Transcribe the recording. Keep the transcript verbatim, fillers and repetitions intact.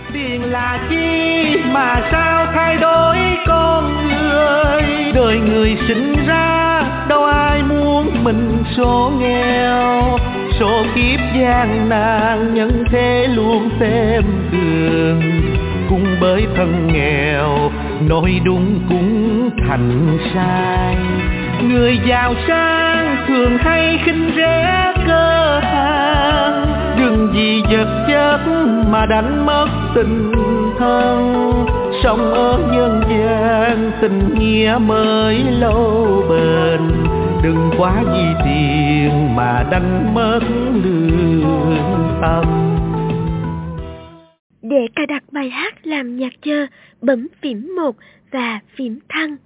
Tiền là chi mà sao thay đổi con người? Đời người sinh ra đâu ai muốn mình số nghèo. Số kiếp gian nan nhân thế luôn xem thường. Cũng bởi thân nghèo nói đúng cũng thành sai. Người giàu sang thường hay khinh rẻ cơ hàng. Đừng vì vật chất mà đánh mất tình thân. Sống ở nhân gian tình nghĩa mới lâu bền. Đừng quá vì tiền mà đánh mất lương tâm. Để cài đặt bài hát làm nhạc chờ, bấm phím một và phím thăng.